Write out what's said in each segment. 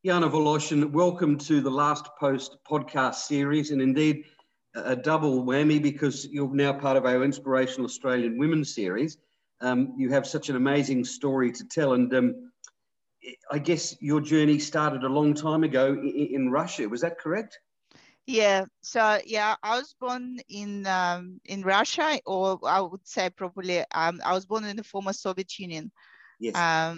Jana Voloshin, welcome to the Last Post podcast series, and indeed a double whammy because you're now part of our Inspirational Australian Women's series. You have such an amazing story to tell, and I guess your journey started a long time ago in Russia. Was that correct? Yeah. So yeah, I was born in Russia, or I would say probably I was born in the former Soviet Union. Yes.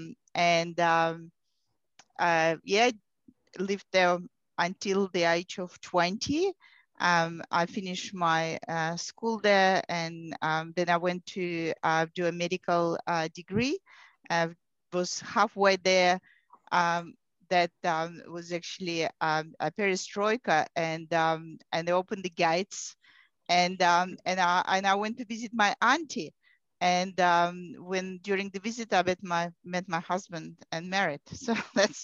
Yeah, lived there until the age of 20. I finished my school there, and then I went to do a medical degree. Was halfway there. That was actually a perestroika, and they opened the gates, and I went to visit my auntie. And when during the visit, I met my husband and married. So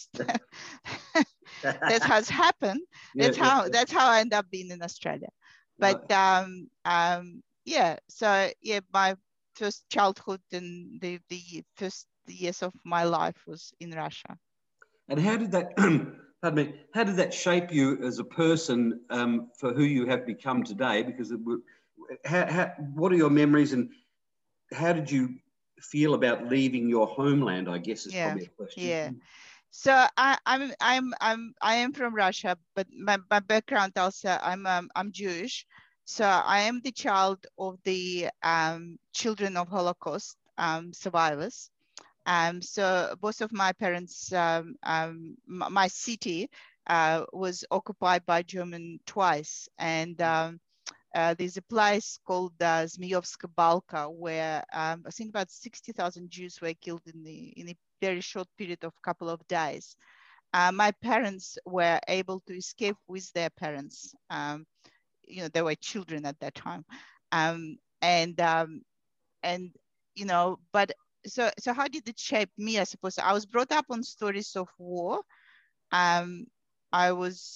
that has happened. That's how I end up being in Australia. But yeah, so yeah, my first childhood and the first years of my life was in Russia. And how did that, pardon me, how did that shape you as a person for who you have become today? Because what are your memories, and how did you feel about leaving your homeland? I guess is probably a question. Yeah. So I am from Russia, but my background also, I'm Jewish. So I am the child of the children of Holocaust survivors. So both of my parents, my city was occupied by German twice, and there's a place called Zmeyovska Balka where I think about 60,000 Jews were killed in a very short period of couple of days. My parents were able to escape with their parents. You know, they were children at that time, and you know, but so how did it shape me? I suppose I was brought up on stories of war. I was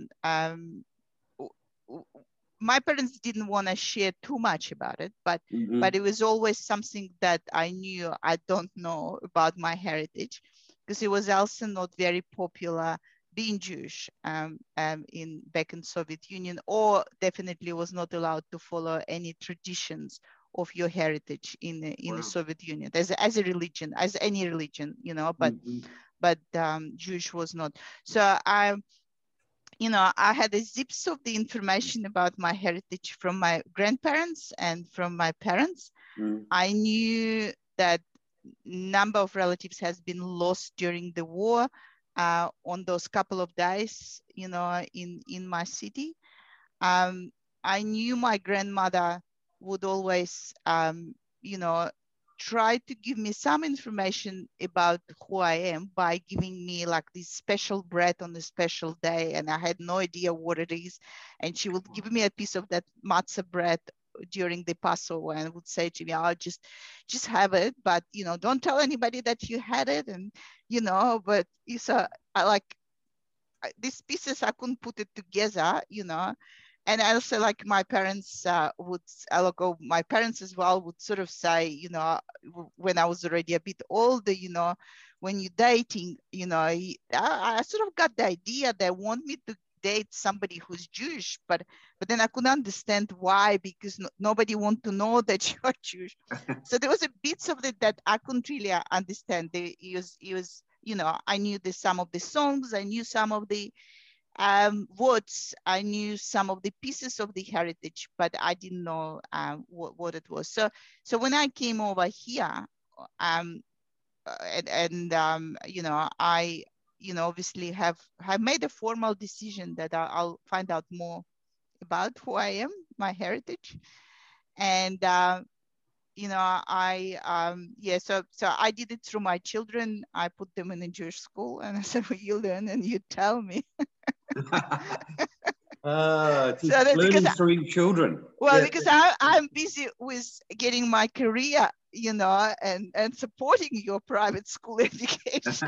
my parents didn't want to share too much about it, but it was always something that I knew I don't know about my heritage, because it was also not very popular being Jewish back in Soviet Union, or definitely was not allowed to follow any traditions of your heritage in the Soviet Union as a religion, as any religion, you know, but Jewish was not. So you know, I had a zips of the information about my heritage from my grandparents and from my parents. I knew that number of relatives has been lost during the war on those couple of days, you know, in my city. I knew my grandmother would always, you know, try to give me some information about who I am by giving me like this special bread on a special day. And I had no idea what it is. And she would give me a piece of that matzah bread during the Passover and would say to me, "I'll just have it, but, you know, don't tell anybody that you had it." And, you know, but so I like these pieces, I couldn't put it together, you know. And also, like my parents my parents as well would sort of say, you know, when I was already a bit older, you know, when you're dating, you know, I sort of got the idea they want me to date somebody who's Jewish, but then I couldn't understand why, because nobody want to know that you're Jewish. So there was a bits of it that I couldn't really understand. It was, you know, I knew some of the songs, I knew some of the words, I knew some of the pieces of the heritage, but I didn't know what it was. So when I came over here, you know, I, you know, obviously have made a formal decision that I'll find out more about who I am, my heritage, and you know, yeah, so I did it through my children. I put them in a Jewish school, and I said, "Well, you learn and you tell me." Learning through your children. Well, because I'm busy with getting my career, you know, and supporting your private school education.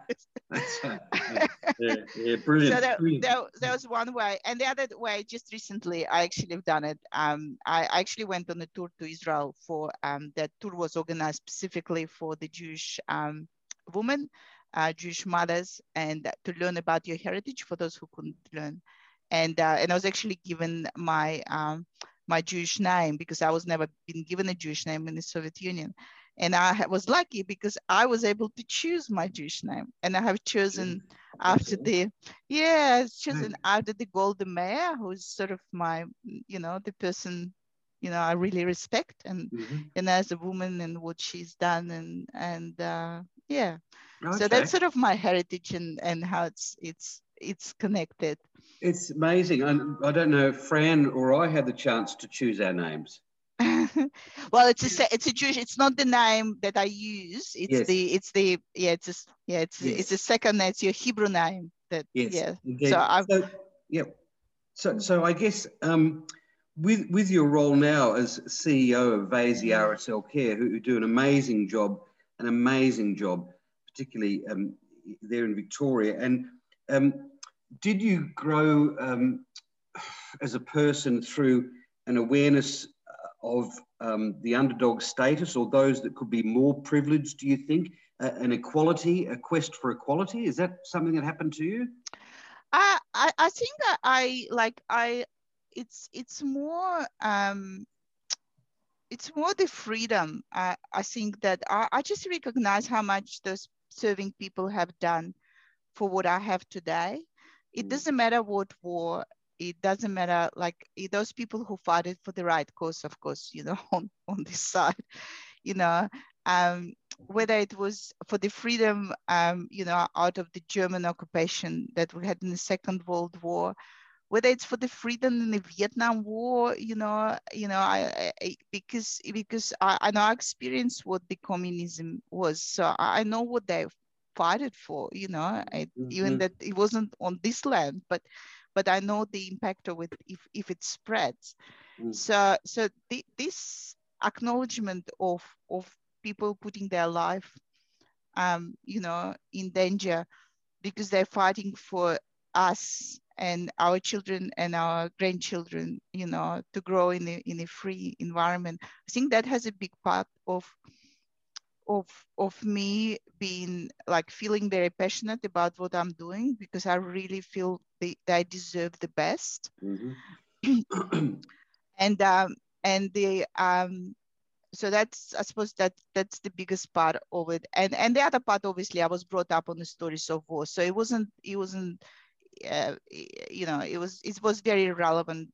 Brilliant. So that was one way. And the other way, just recently, I actually have done it. I actually went on a tour to Israel for, that tour was organized specifically for the Jewish women Jewish mothers, and to learn about your heritage for those who couldn't learn. And I was actually given my my Jewish name because I was never been given a Jewish name in the Soviet Union. And I was lucky because I was able to choose my Jewish name, and I have chosen after the, chosen after the Golda Meir, who's sort of my, the person, I really respect, and and as a woman and what she's done, and yeah. Okay. So that's sort of my heritage and how it's connected. It's amazing. I don't know if Fran or I had the chance to choose our names. Well, it's a Jewish. It's not the name that I use. It's it's a second name. It's your Hebrew name. That So I guess with your role now as CEO of Vaisi RSL Care, who do an amazing job, particularly there in Victoria. And did you grow as a person through an awareness of the underdog status, or those that could be more privileged, do you think? An equality, a quest for equality? Is that something that happened to you? I think that it's more the freedom. I think that I just recognize how much those serving people have done for what I have today. It doesn't matter what war. It doesn't matter, those people who fought it for the right cause, of course, on this side, whether it was for the freedom, out of the German occupation that we had in the Second World War, whether it's for the freedom in the Vietnam War, because I know I experienced what the communism was, so I know what they fought it for, even that it wasn't on this land, but I know the impact of it if it spreads. So this acknowledgement of people putting their life, in danger because they're fighting for us and our children and our grandchildren, to grow in a free environment. I think that has a big part of me being feeling very passionate about what I'm doing, because I really feel that I deserve the best. So that's, I suppose that's the biggest part of it. And the other part, obviously, I was brought up on the stories of war, so it was very relevant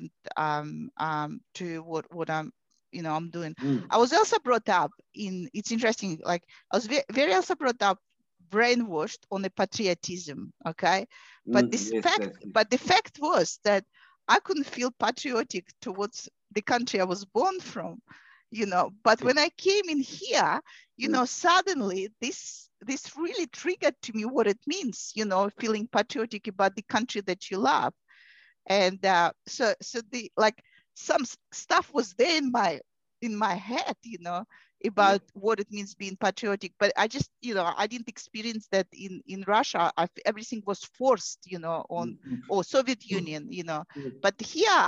to what I'm doing. I was also brought up it's interesting, I was very also brought up brainwashed on the patriotism, okay? But the fact was that I couldn't feel patriotic towards the country I was born from, but when I came in here, suddenly this really triggered to me what it means, feeling patriotic about the country that you love. And so the some stuff was there in my head, about what it means being patriotic, but I just, I didn't experience that in Russia. Everything was forced, or Soviet Union, but here,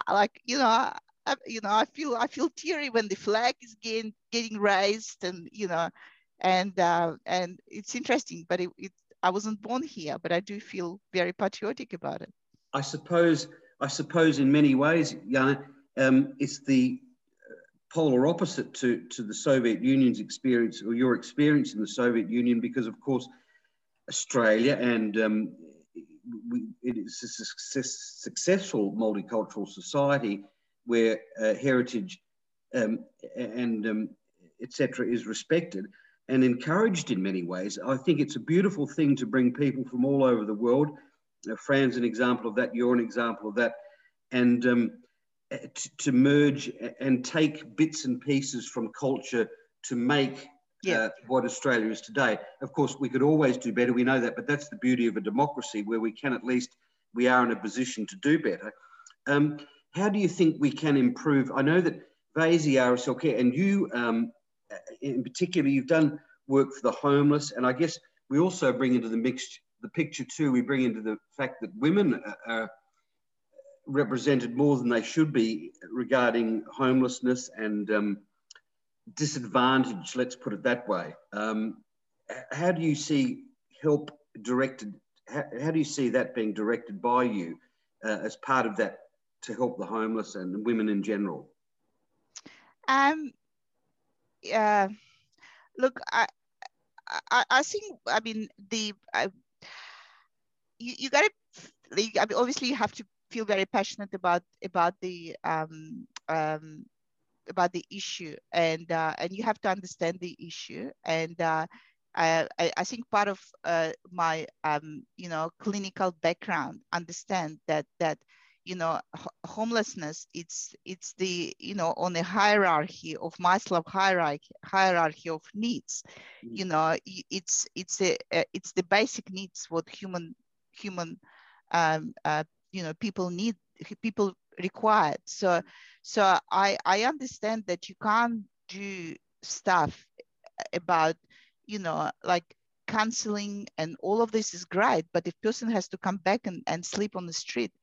I feel teary when the flag is getting raised, and and it's interesting, but I wasn't born here, but I do feel very patriotic about it. I suppose in many ways, Jana, it's the polar opposite to the Soviet Union's experience, or your experience in the Soviet Union, because of course Australia and it is a successful multicultural society where heritage and etc. is respected and encouraged in many ways. I think it's a beautiful thing to bring people from all over the world. Fran's an example of that, you're an example of that, and to merge and take bits and pieces from culture to make what Australia is today. Of course, we could always do better, we know that, but that's the beauty of a democracy, where we are in a position to do better. How do you think we can improve? I know that Vaisi RSL Care, and you in particular, you've done work for the homeless, and I guess we also bring into the picture too, we bring into the fact that women are represented more than they should be regarding homelessness and disadvantage, let's put it that way. How do you see help directed? How do you see that being directed by you as part of that to help the homeless and women in general? Look, I think, I mean, you got to, I mean, obviously you have to feel very passionate about the issue, and you have to understand the issue. And I think part of my clinical background understand that homelessness, it's the, on a hierarchy of Maslow hierarchy of needs. It's the basic needs what human people need, people required. So I understand that you can't do stuff about, like counseling and all of this is great, but if person has to come back and sleep on the street,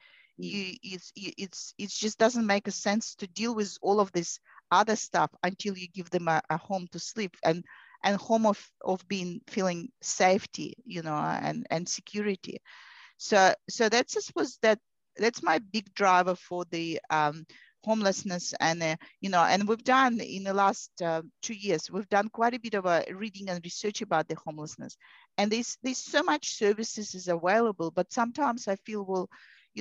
it just doesn't make a sense to deal with all of this other stuff until you give them a home to sleep and home of being feeling safety, and security. So that's, I suppose, that's my big driver for the homelessness. And and we've done in the last 2 years, we've done quite a bit of reading and research about the homelessness, and there's so much services is available, but sometimes I feel, well,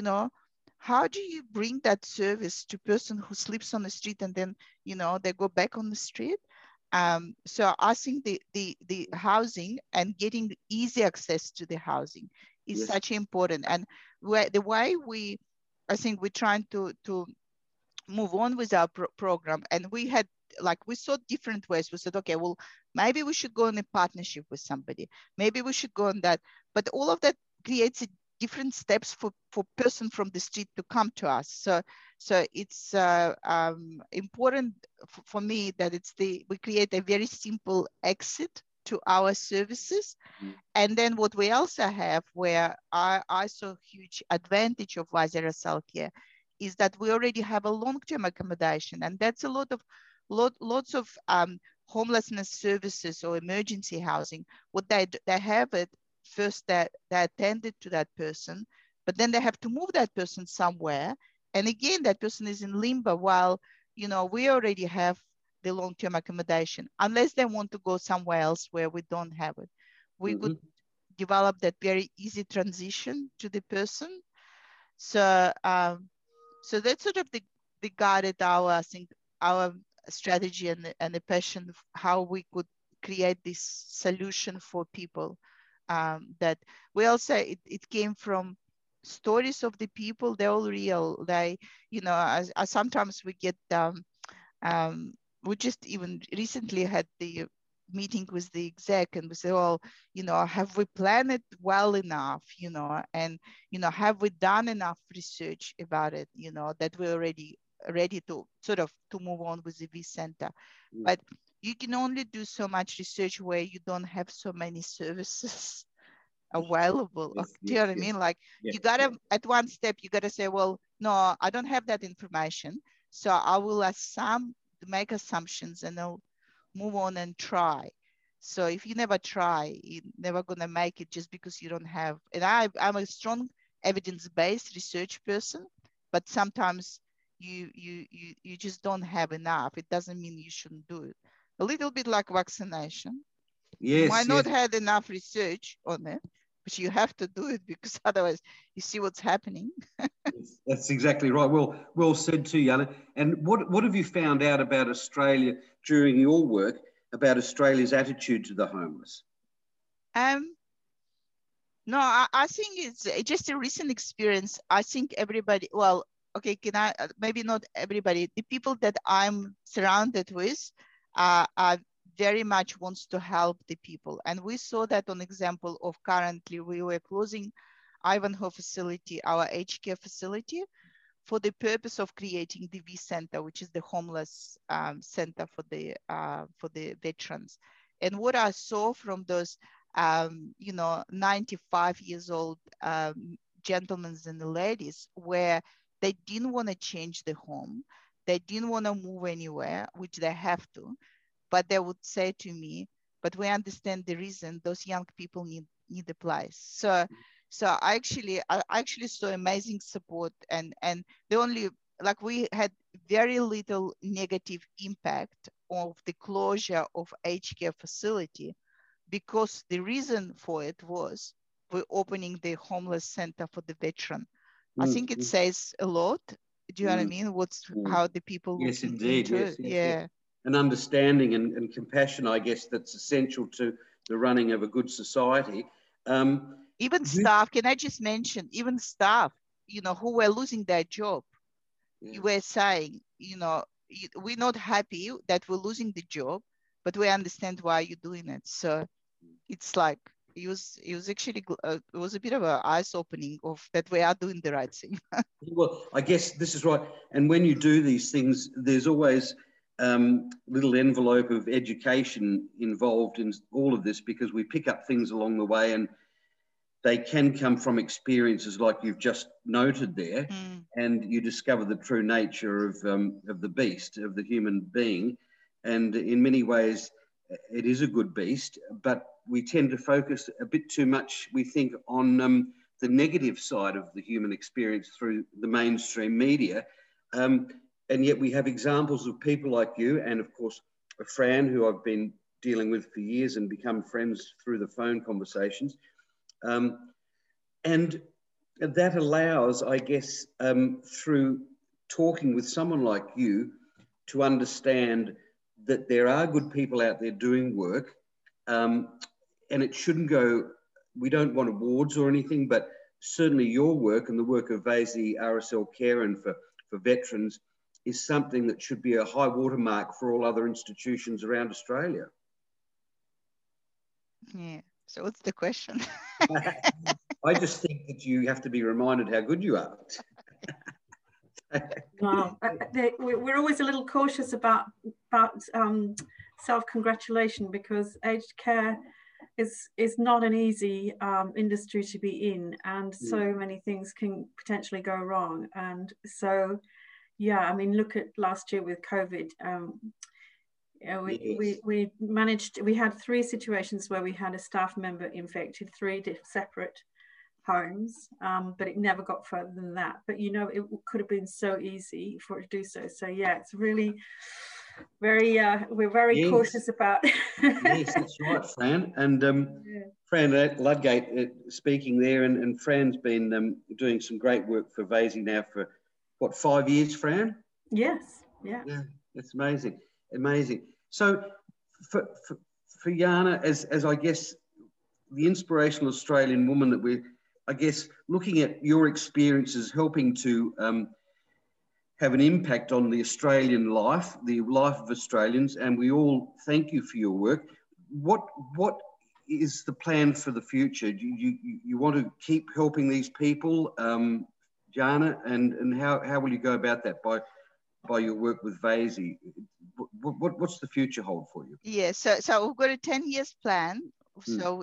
how do you bring that service to person who sleeps on the street and then they go back on the street? So I think the housing and getting easy access to the housing is such important. And the way I think we're trying to move on with our program, and we saw different ways. We said, okay, well, maybe we should go in a partnership with somebody. Maybe we should go on that. But all of that creates different steps for person from the street to come to us. So it's important for me that we create a very simple exit to our services. And then what we also have, where I saw huge advantage of Vaisera Cell Care, is that we already have a long-term accommodation, and that's a lots of homelessness services or emergency housing. What they have it first, that they attended to that person, but then they have to move that person somewhere, and again that person is in limbo while we already have the long-term accommodation, unless they want to go somewhere else where we don't have it. We would develop that very easy transition to the person. So so that's sort of the guided our strategy and the passion of how we could create this solution for people. That we also, it came from stories of the people. They're all real. They, as sometimes we get, we just even recently had the meeting with the exec, and we say, well, have we planned it well enough, and, have we done enough research about it, that we're already ready to sort of to move on with the V Center. But you can only do so much research where you don't have so many services available. Do you know what I mean? Like you gotta, at one step, you gotta say, well, no, I don't have that information. So I will make assumptions and I'll move on and try. So if you never try, you're never gonna make it just because you don't have, and I'm a strong evidence-based research person, but sometimes you just don't have enough. It doesn't mean you shouldn't do it. A little bit like vaccination. Yes, you might not have enough research on it, but you have to do it because otherwise you see what's happening. That's exactly right. Well said too, Yana. And what have you found out about Australia during your work about Australia's attitude to the homeless? No, I think it's just a recent experience. I think everybody, well, okay, maybe not everybody, the people that I'm surrounded with are very much wants to help the people. And we saw that on example of currently we were closing Ivanhoe facility, our aged care facility, for the purpose of creating the V Center, which is the homeless center for the veterans. And what I saw from those 95 years old gentlemen and the ladies, where they didn't want to change the home, they didn't want to move anywhere, which they have to, but they would say to me, but we understand the reason those young people need need a place. So I actually saw amazing support, and the only, like, we had very little negative impact of the closure of aged care facility, because the reason for it was we're opening the homeless center for the veteran. I think it says a lot. Do you know what I mean? How the people yes, look indeed. into it. Yeah. An understanding and compassion, I guess, that's essential to the running of a good society. Even staff, can I just mention, even staff, you know, who were losing their job, you were saying, you know, we're not happy that we're losing the job, but we understand why you're doing it. So it's like, it was actually, it was a bit of an eyes opening of that we are doing the right thing. Well, I guess this is right. And when you do these things, there's always little envelope of education involved in all of this, because we pick up things along the way, and they can come from experiences like you've just noted there, and you discover the true nature of the beast, of the human being. And in many ways, it is a good beast, but we tend to focus a bit too much, we think, on the negative side of the human experience through the mainstream media. And yet we have examples of people like you, and of course, Fran, who I've been dealing with for years and become friends through the phone conversations. And that allows, I guess, through talking with someone like you, to understand that there are good people out there doing work, and it shouldn't go, we don't want awards or anything, but certainly your work and the work of VASI RSL Care and for veterans is something that should be a high watermark for all other institutions around Australia. Yeah, so what's the question? I just think that you have to be reminded how good you are. Wow. We're always a little cautious about self-congratulation, because aged care is not an easy industry to be in, and so many things can potentially go wrong. And so, yeah, I mean, look at last year with COVID. We managed, we had 3 situations where we had a staff member infected, 3 separate homes, but it never got further than that. But you know, it could have been so easy for it to do so. So yeah, it's really very we're very cautious about. Yes, that's right, Fran. And Fran Ludgate speaking there, and Fran's been doing some great work for VASI now for what, 5 years, Fran? Yes. Yeah, that's amazing. So for Jana, as I guess the inspirational Australian woman that we're, I guess, looking at your experiences, helping to have an impact on the Australian life, the life of Australians, and we all thank you for your work. What is the plan for the future? Do you want to keep helping these people, Jana, and how will you go about that by your work with VASI? What's the future hold for you? Yeah, so we've got a 10 years plan. So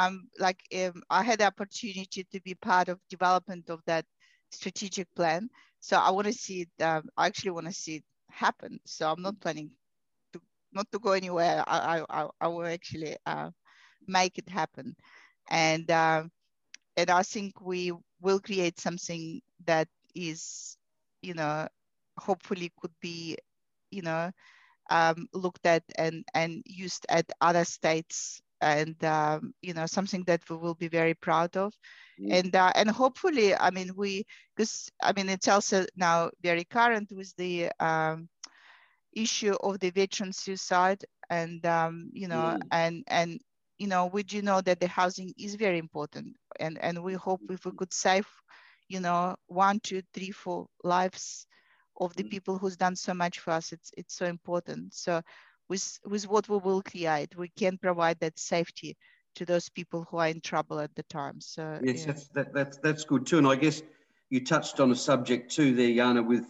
I had the opportunity to be part of development of that strategic plan. So I want to see it. I actually want to see it happen. So I'm not planning not to go anywhere. I will actually make it happen, and I think we will create something that is, you know, hopefully could be, you know, looked at and used at other states, and you know, something that we will be very proud of. And hopefully, I mean, because I mean, it's also now very current with the issue of the veteran suicide, and you know, and you know, we do know that the housing is very important, and we hope if we could save, you know, 1, 2, 3, 4 lives of the people who's done so much for us, it's so important. So with what we will create, we can provide that safety to those people who are in trouble at the time. So yes, yeah. that's good too. And I guess you touched on a subject too there, Jana, with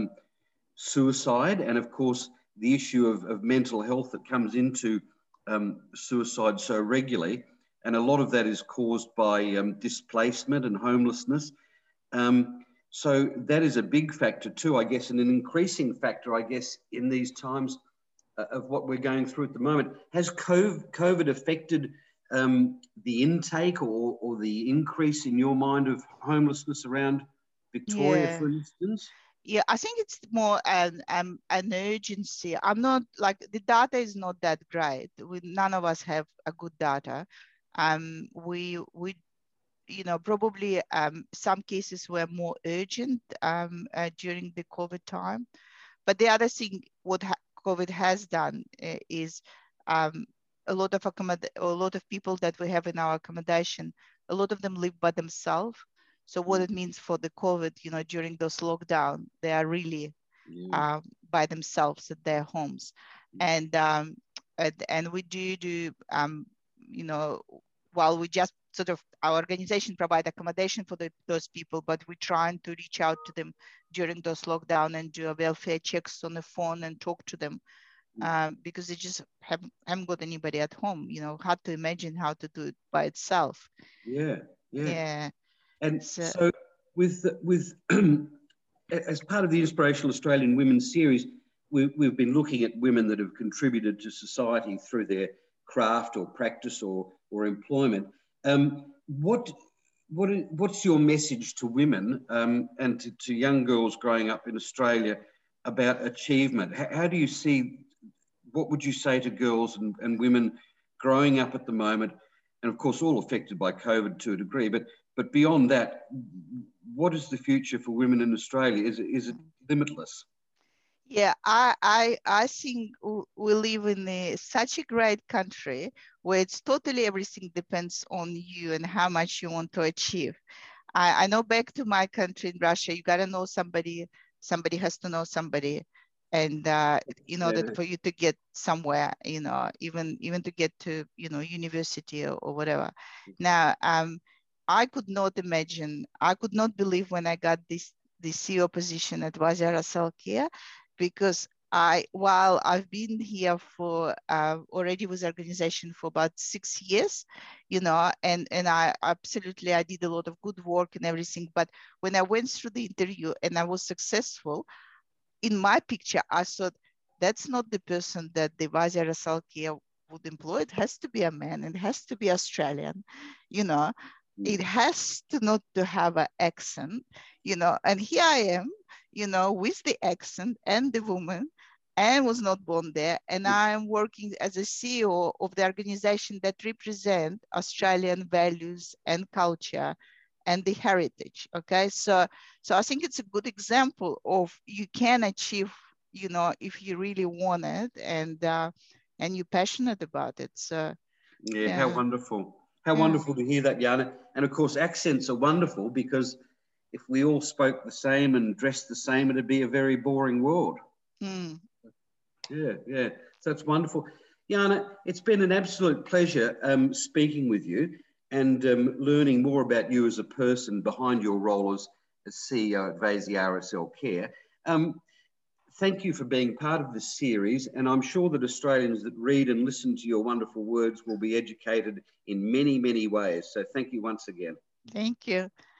suicide, and of course the issue of mental health that comes into suicide so regularly, and a lot of that is caused by displacement and homelessness. So that is a big factor too, I guess, and an increasing factor, I guess, in these times of what we're going through at the moment. Has COVID affected the intake or the increase in your mind of homelessness around Victoria, for instance? Yeah, I think it's more an urgency. I'm not like, the data is not that great. None of us have a good data. We probably some cases were more urgent during the COVID time. But the other thing, what COVID has done is a lot of people that we have in our accommodation, a lot of them live by themselves. So what it means for the COVID, during those lockdown, they are really by themselves at their homes. And we do while we just sort of, our organization provide accommodation for those people, but we're trying to reach out to them during those lockdown and do a welfare checks on the phone and talk to them because they just haven't got anybody at home. Hard to imagine how to do it by itself. Yeah. And so with as part of the Inspirational Australian Women series, we've been looking at women that have contributed to society through their craft or practice or employment. What's your message to women and to young girls growing up in Australia about achievement? How do you see, what would you say to girls and women growing up at the moment, and of course all affected by COVID to a degree, but beyond that, what is the future for women in Australia? Is it limitless? Yeah, I think we live in such a great country where it's totally everything depends on you and how much you want to achieve. I know back to my country in Russia, you got to know somebody has to know somebody. And in order for you to get somewhere, even to get to, university or whatever. Now, I could not believe when I got the CEO position at Vazia Russell Care, because while I've been here for already with the organization for about 6 years, and I did a lot of good work and everything. But when I went through the interview and I was successful, in my picture, I thought that's not the person that the Vazia Russell Care would employ. It has to be a man. It has to be Australian, It has to not to have an accent, and here I am, with the accent and the woman, and was not born there. And I'm working as a CEO of the organization that represent Australian values and culture and the heritage. Okay, so I think it's a good example of you can achieve, if you really want it and you're passionate about it. So yeah. How wonderful. How wonderful to hear that, Jana. And of course, accents are wonderful, because if we all spoke the same and dressed the same, it'd be a very boring world. Yeah. So it's wonderful. Jana, it's been an absolute pleasure speaking with you and learning more about you as a person behind your role as CEO at Vazia RSL Care. Thank you for being part of this series, and I'm sure that Australians that read and listen to your wonderful words will be educated in many, many ways. So thank you once again. Thank you.